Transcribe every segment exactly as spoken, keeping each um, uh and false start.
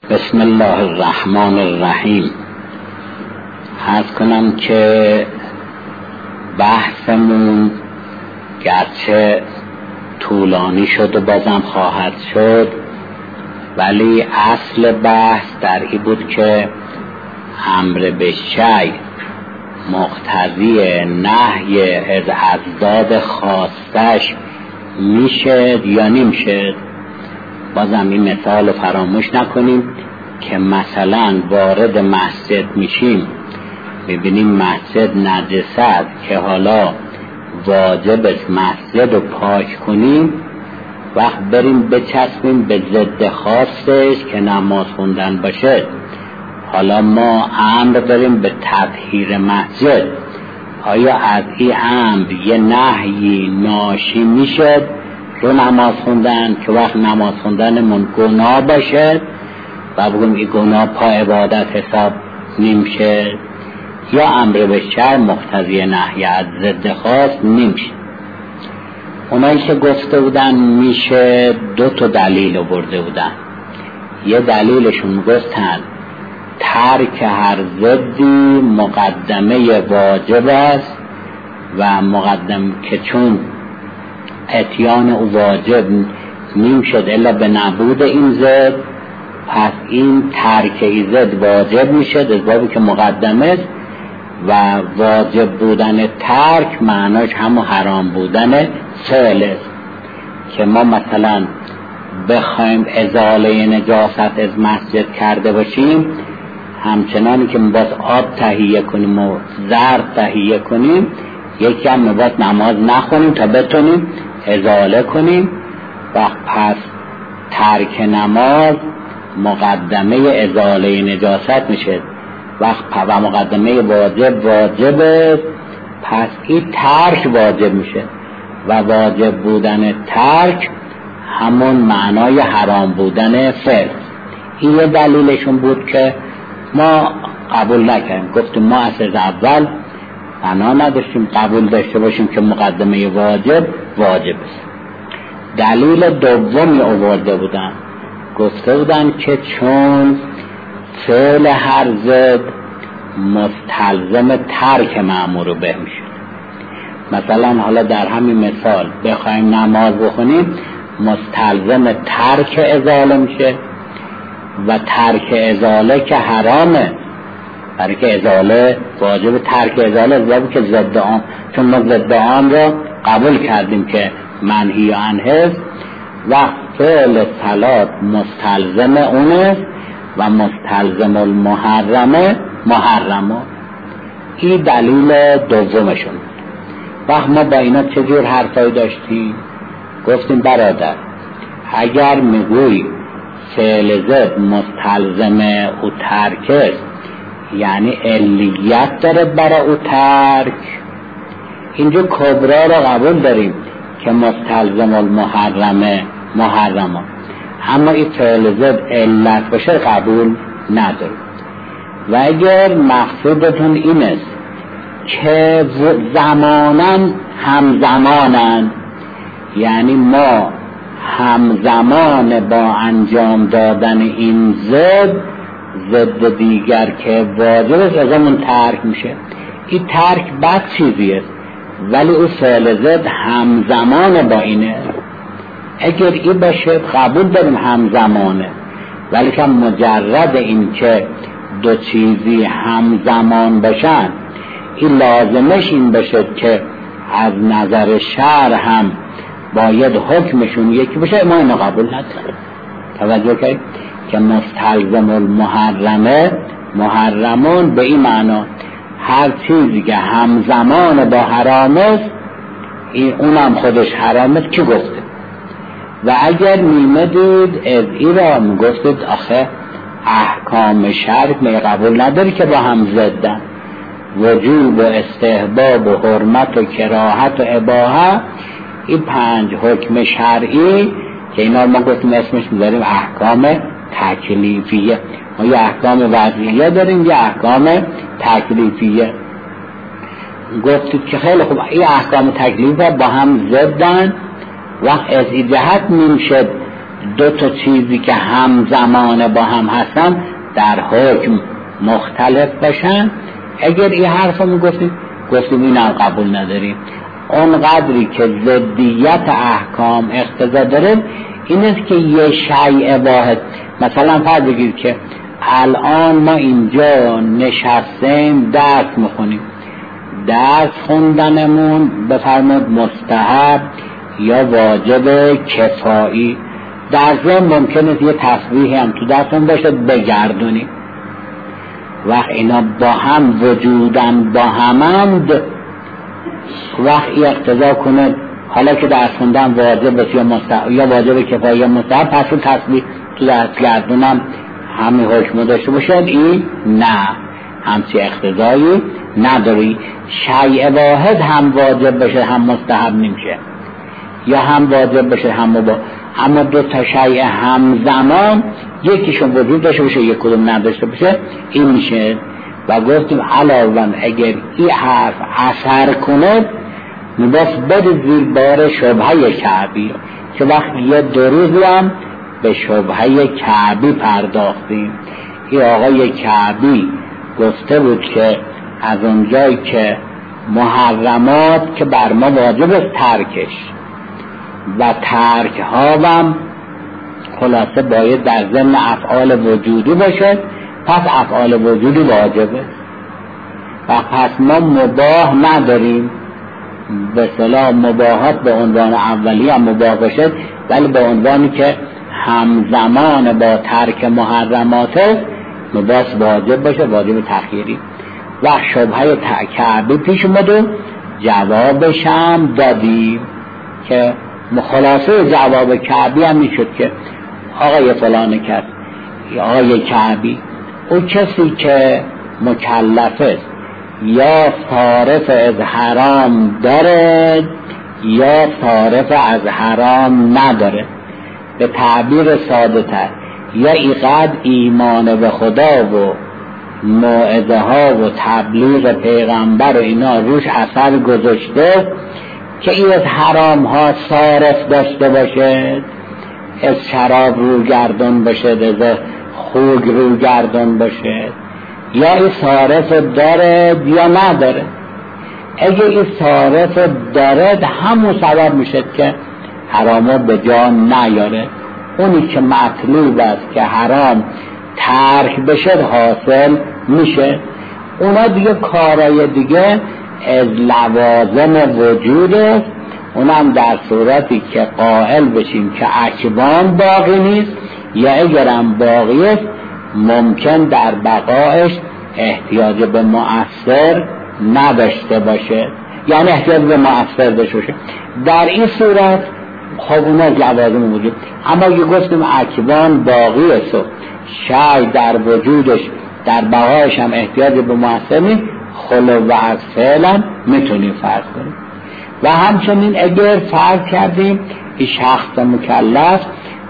بسم الله الرحمن الرحیم. عرض کنم که بحثمون گرچه طولانی شد و بازم خواهد شد، ولی اصل بحث در این بود که امر به شیء مقتضی نهی از اضداد خاصش میشه یا نمیشه. بازم این مثال فراموش نکنیم که مثلا وارد مسجد میشیم، میبینیم مسجد نجست که حالا واجب است مسجد رو پاک کنیم، وقت بریم بچسبیم به ضد خاصش که نماز خوندن باشه. حالا ما امر داریم به تطهیر مسجد، آیا از این امر یه نهی ناشی میشه رو نماز خوندن که وقت نماز خوندن من گناه باشه و بگیم این گناه پا عبادت حساب نمیشه، یا امر به شیء مقتضی نهی از ضد خاص نمیشه. اونایی که گفته بودن میشه دو تا دلیل آورده بودن. یه دلیلشون گفتن ترک هر ضدی مقدمه واجب است و مقدم که چون اتیان او واجب نیم شد الا به نبود این ضد، پس این ترک این ضد واجب میشه از بابی که مقدمه است و واجب بودن ترک معناش همون حرام بودن فعل است. که ما مثلا بخوایم ازاله نجاست از مسجد کرده باشیم، همچنانی که ما باز آب تهیه کنیم و زرد تهیه کنیم، یکی هم باز نماز نخونیم تا بتونیم ازاله کنیم، و پس ترک نماز مقدمه ازاله نجاست میشه وقت و مقدمه واجب واجب است، پس این ترک واجب میشه و واجب بودن ترک همون معنای حرام بودن فعل. این یه دلیلشون بود که ما قبول نکردیم، گفتیم ما از اول بنا نداشتیم قبول داشته باشیم که مقدمه واجب واجب است. دلیل دومی آورده بودن، گفته بودن که چون فعل هر ضد مستلزم ترک مأمور به میشه. مثلا حالا در همین مثال بخوایم نماز بخونیم، مستلزم ترک ازاله میشه و ترک ازاله که حرامه، برای که ازاله واجب ترک ازاله از که ضد عام، چون ما ضد عام را قبول کردیم که منهی عنه و فعل صلات مستلزم اونه و مستلزم المحرمه محرمه. این دلیل دومشون. وقت ما با اینا چجور حرفای داشتیم؟ گفتیم برادر اگر میگوی فعل ضد مستلزم او ترک است، یعنی علیت داره برای او ترک، اینجا کبرا را قبول داریم که مستلزم المحرمه محرمه، اما این فعل ضد علت باشه قبول نداریم. و اگر مقصودتون این است که زمانن همزمانن، یعنی ما همزمان با انجام دادن این ضد ضد دیگر که واجب است ازمون ترک میشه، این ترک بد چیزی است ولی او فعل ضد همزمان با اینه. اگر این باشه قبول داریم همزمانه، ولی که مجرد این که دو چیزی همزمان باشن این لازمش این باشه که از نظر شرع هم باید حکمشون یکی باشه، ما اینو قبول نداریم. توجه کنید که مستلزم المحرمه محرمون به این معنا هر چیزی که همزمان با حرام است این اونم خودش حرام است که گفته. و اگر میمدید از این را میگفتید آخه احکام شرع می قبول نداری که با هم زدن، وجوب و استحباب و حرمت و کراهت و اباحه، این پنج حکم شرعی که اینا ما گفتیم اسمش میذاریم احکام تکلیفیه. ما یه احکام وضعیه داریم یه احکام تکلیفیه. گفتید که خیلی خوب این احکام تکلیفیه با هم زدن، وقت از این جهت نمیشد دو تا چیزی که همزمان با هم هستن در حکم مختلف باشن. اگر این حرف رو میگفتیم گفتیم این هم قبول نداریم. اون قدری که ضدیت احکام اقتضا داره این است که یه شیء واحد، مثلا فرض بگید که الان ما اینجا نشستیم درس میخونیم، درس خوندنمون بفرماد مستحب یا واجب کفایی، در ضمن ممکنه یه تسبیحی هم تو درسون باشه بگردونیم. وقت اینا با هم وجودن با همند، وقت ای اقتضا کنه حالا که درس خوندن واجب باشه یا مستحب یا واجب کفایی یا مستحب، پس اون تسبیح تو درس گردونم همین حکم داشته باشه. این نه، همچی اقتضایی نداری. شیء واحد هم واجب باشه هم مستحب نمیشه، یا هم واجب باشه هم مباح. اما دو تا شیء همزمان یکیشون وجود داشته باشه یک کدوم نداشته باشه این میشه. و گفتیم علاوه اگر این حرف اثر کنه میباس بده زیر بار شبهه کعبی، که وقتی یه دو روزی هم به شبهه کعبی پرداختیم. این آقای کعبی گفته بود که از اونجایی که محرمات که بر ما واجب است ترکش و ترک ها هم خلاصه باید در ضمن افعال وجودی باشه، پس افعال وجودی واجبه و پس ما مباح نداریم. به اصطلاح مباحات به عنوان اولی هم مباح باشه، ولی به عنوانی که همزمان با ترک محرمات مباح واجب باشه، واجب تخییری. و شبهه کعبی پیش اومد و جوابش هم دادیم که مخلاصه جواب کعبی هم میشد که آقای فلان کس، آقای کعبی، او کسی که مکلف است یا صارف از حرام داره یا صارف از حرام نداره، به تعبیر ساده تر یا اینقدر ایمان به خدا و موعظه ها و تبلیغ پیغمبر و اینا روش اثر گذاشته که این از حرام ها صارف داشته باشه، از شراب رو گردن باشه، از خوگ رو گردن باشه، یا این صارف داره یا نداره. اگه این صارف داره همون سبب میشه که حرامو به جا نیاره. اونی که مطلوب است که حرام ترک بشه حاصل میشه. اونا دیگه کارای دیگه از لوازم وجود است، اونم در صورتی که قائل بشیم که اکبان باقی نیست، یا اگرم باقی است ممکن در بقایش احتیاج به مؤثر نداشته باشه، یعنی احتیاج به مؤثر داشته باشه. در این صورت خب اون از لوازم وجود. اما اگه گفتیم اکبان باقی است و شای در وجودش در بقایش هم احتیاج به مؤثر نیست، خلو و از فعلا میتونیم فرض کنیم. و همچنین اگر فرض کردیم این شخص مکلف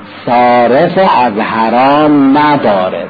صارف از حرام نداره،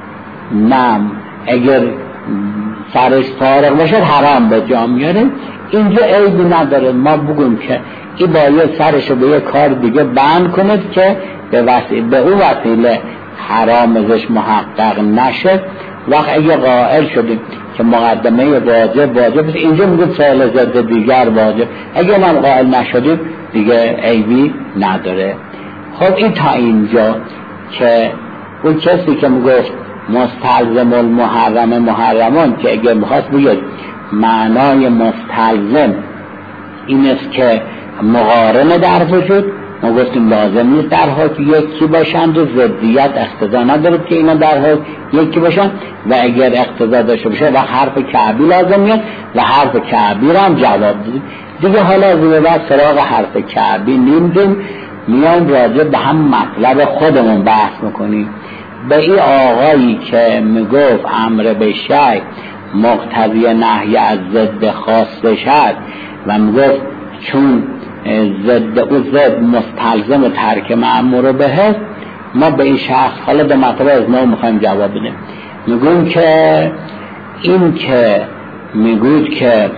نه اگر سرش فارغ باشه حرام به جا میاره، اینجا عیبی نداره ما بگیم که این باید سرشو به یه کار دیگه بند کنید که به وسیله به اون وسیله حرام ازش محقق نشه. وقت اگه قائل شدیم که مقدمه واجب واجب اینجا میگه فعل ضد دیگر واجب، اگه من قائل نشدیم دیگه عیبی نداره. خب این تا اینجا که اون کسی که میگفت مستلزم المحرم محرمان، که اگه میخواست بگید معنای مستلزم این است که مقارنه در وجود، ما گفتیم لازم نیست در حال یکی باشند و ضدیت اقتضا نداره که اینا در حال یکی باشند، و اگر اقتضا داشته باشه و حرف کعبی لازم میاد و حرف کعبی رو هم جواب دادیم دیگه. حالا از این بعد سراغ حرف کعبی نمیدیم، میان راجع به هم مطلب خودمون بحث میکنیم. به این آقایی که میگفت امر به شیء مقتضی نهی از ضد خواسته شد و میگفت چون ضد او ضد مستلزم ترک مأمور به هست، ما به این شخص حالا به مطلب از ما میخوایم جواب بدیم. میگویم که این که میگوید که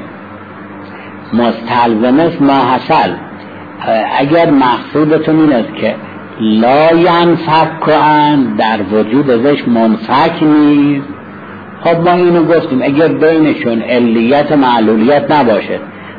مستلزم است ما حصل، اگر مقصودتون این است که لا ینفک کن در وجود ازش منفک نیست. خب ما اینو گفتیم اگر بینشون علیت معلولیت نباشه،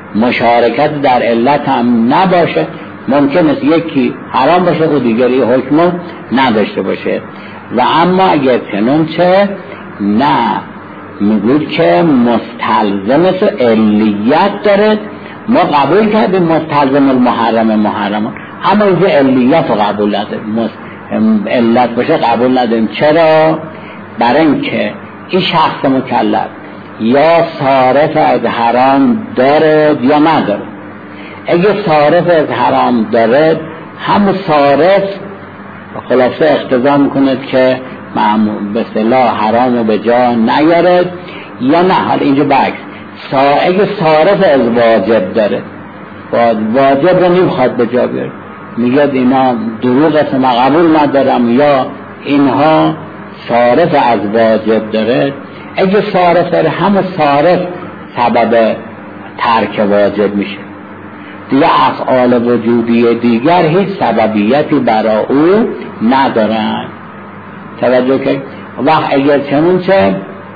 مشارکت در علت هم نباشه، ممکن است یکی حرام باشه و دیگری حکم نداشته باشه. و اما اگر چنون چه نه، میگوید که مستلزم است و علیت داره. ما قبول کردیم مستلزم المحرم محرمان، اما اینجا علیت رو قبول نداریم، علت باشه قبول نداریم. چرا؟ برای اینکه این شخص مکلف یا صارف از حرام داره یا نداره. اگه صارف از حرام داره، هم صارف خلاصه اقتضا میکنه که به اصطلاح حرام رو به جا نیاره، یا نه حال اینجا برعکس، اگه صارف از واجب داره، واجب رو نمیخواد به جا بیاره، میگه اینا دروغ است ما قبول ندارم، یا اینها صارف از واجب داره. اگه صارف داره، هم صارف سبب ترک واجب میشه دیگه. افعال وجودی دیگر هیچ سببیتی برای او ندارن. توجه که وقت اگر چنون چه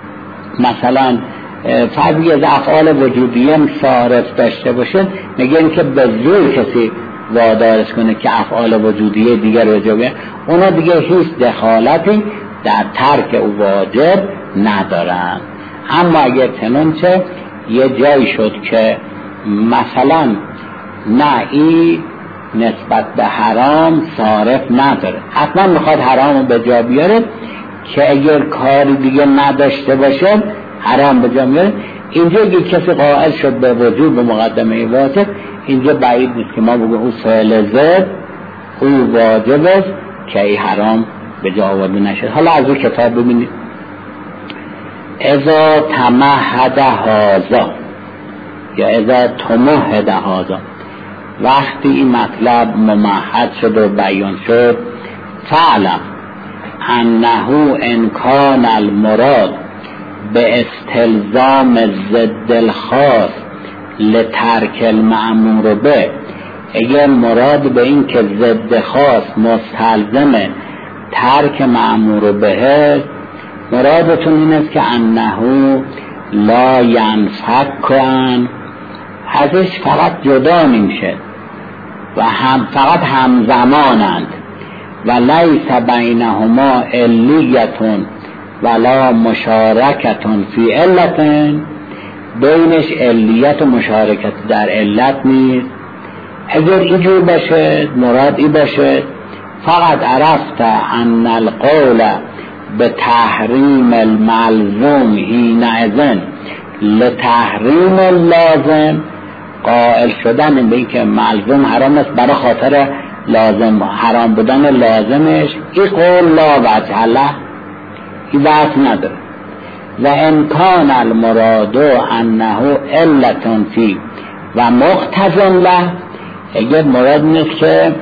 مثلا فرضی از افعال وجودی هم صارف داشته باشه، میگن که به زور کسی وادارش کنه که افعال وجودی دیگر رو جا بیاره، اونا دیگه هیچ دخالتی در ترک او واجب ندارن. اما اگر چنون چه یه جایی شد که مثلا نه این نسبت به حرام صارف نداره، حتما میخواد حرام رو به جا بیاره، که اگر کاری دیگه نداشته باشه حرام به جا بیاره، اینجا اگر کسی قائل شد به وجود به مقدمه واجب، اینجا بعید نیست که ما بگیم او فعل زد او واجب است که ای حرام به جا آورده نشد. حالا از اون کتاب ببینید. اذا تمهد هذا یا اذا تمهد هذا، وقتی این مطلب ممهد شد و بیان شد، فعلم انه انکان المراد به استلزام ضد الخاص لترک المأمور به، اگر مراد به این که ضد خاص مستلزم ترک مأمور به، مرادتون این است که انه لا ینفک کن، ازش فقط جدا نمیشه و هم فقط همزمانند، و لیس بینهما علیتون ولا مشارکتون فی علتن، بینش علیت و مشارکت در علت نیست. اگر اینجور باشه، مراد ای باشه، فقط عرفت ان القول به تحریم الملزوم حینئذ لتحریم اللازم، قائل شدن به این که ملزوم حرام است برای خاطر لازم حرام بودن لازمش، این قول لا وجه له، این وجه نداره. و امکان المراد انه علت فی و مقتض له، اگر مراد نیست که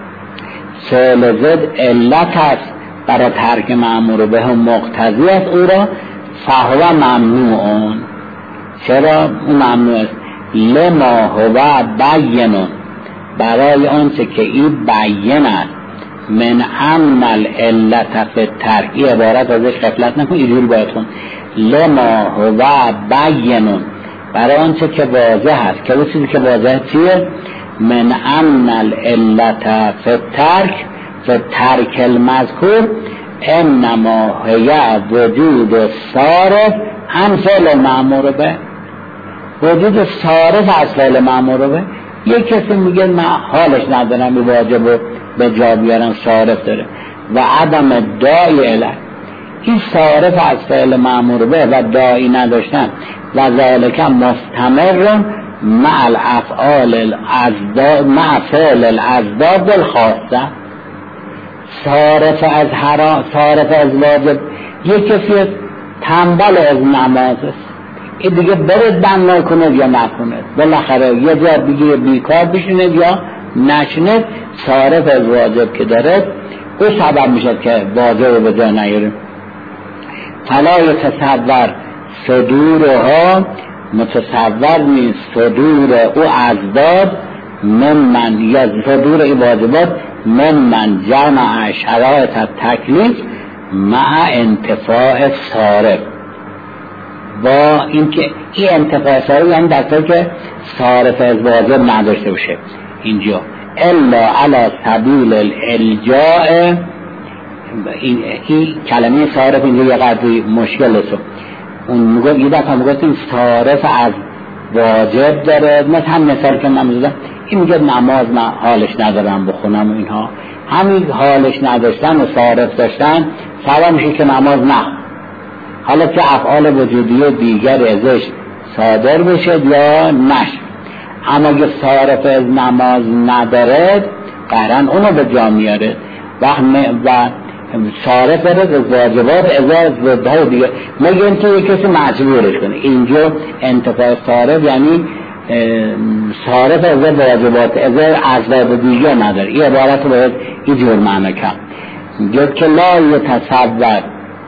فعل زد علت است برای ترک مأمور به هم مقتضی است او را، فهو ممنوعون. چرا اون ممنوع است؟ لما هو بینون، برای آنچه که این بیان است، من عمل علت فی الترک، این عبارت ازش غفلت نکن، اینجوری باید کن، لما هو بینون، برای آنچه که واضح است، که اون چیزی که واضح چیه؟ من عمل علت فی الترک و ترک المذکور انما هی وجود صارف عن فعل مأمور به، وجود صارف از فعل مأمور به. یک کسی میگه من حالش ندارم این واجب رو به جا بیارم، صارف داره و عدم داعی اله، این صارف از فعل مأمور به و داعی نداشتن و ذالک مستمر مع الافعال الازداد مع فعل الازداد الخاصه. صارف از حرام، صارف از واجب، یک کسی تنبل از نماز است، این دیگه برد بند نکنه یا نکنه، بالاخره یه جا دیگه بیکار بشینه یا نشینه، صارف از واجب که داره او سبب میشه که واجب به جا نیاره. فلا یتصور صدورها، متصور نیست صدور او ازداد ممن یا صدور ای واجبات من من جمع شرایط التکلیف مع انتفاع صارف. با اینکه این انتفاع صارف یعنی در طور که صارف از واجب نداشته باشه اینجا، الا علی سبیل الالجاء. این, این کلمه صارف اینجا یه قدری مشکل است. اون میگه یه دفعه میگفتیم صارف از واجب داره، مثلا مثال که من میزدم این میگه نماز من حالش ندارم بخونم و اینها، همین حالش نداشتن و صارف داشتن سبب میشه که نماز نه، حالا که افعال وجودی و دیگر ازش صادر بشه یا نشه. اما اگه صارف از نماز نداره قرن اونو به جا میاره و صارف داره از واجبات ازا زده دیگه، مگه اینکه یک کسی مجبورش کنه. اینجا انتفاع صارف یعنی صارف از واجبات از ازواج دیگه نداره. این عبارت رو باید اینجور معنی کرد. گفت که لا یتصور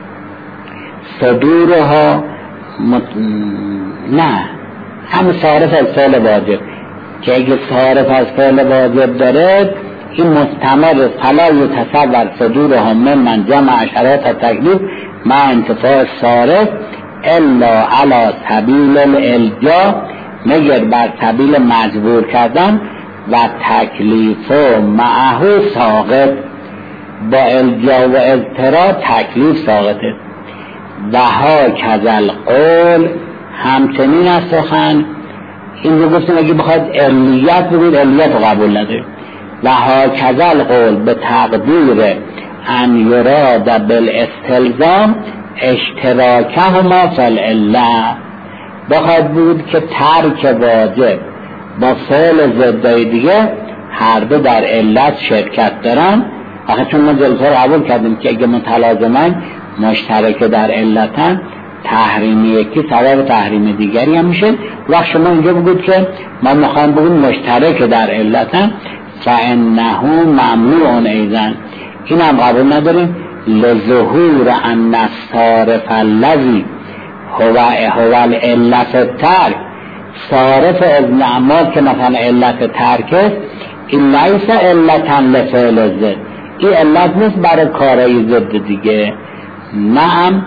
صدورها مت... نه هم صارف از فعل واجب که اگه صارف از فعل واجب داره این مستمر فلا یتصور صدورها من من جمع شرایط التکلیف مع انتفاع صارف الا علی سبیل الالجاء، مگر بر سبیل مجبور کردن و تکلیف و معه ساقط. با الجا و اضطرار تکلیف ساقطه. و ها کذل قول همچنین از سخن این رو گفتیم اگه بخواد علیت بگید علیت رو قبول نده. و ها کذل قول به تقدیر ان یراد بالاستلزام اشتراکه ما فالعله، بخواد بود که ترک واجب با فعل ضدای دیگه هر دو در علت شرکت دارن. آخه چون ما جلسه رو قبول کردیم که اگه متلازمن مشترک در علتن، تحریم یکی سبب تحریم دیگری هم میشه. وقت شما اینجا بگید که ما میخوایم بگیم مشترک در علتن فانه ممنوع ایضا، این هم قبول نداریم. لظهور ان الصارف الذی هو هو العلت الترک، صارف از نعمات که مثلا علت ترک است، این لیس علتا لفعل ضد، این علت نیست برای کارهای ضد دیگه. نعم.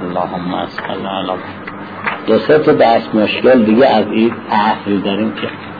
اللهم صل علی. دو سه تا دست مشکل دیگه از این اصل داریم که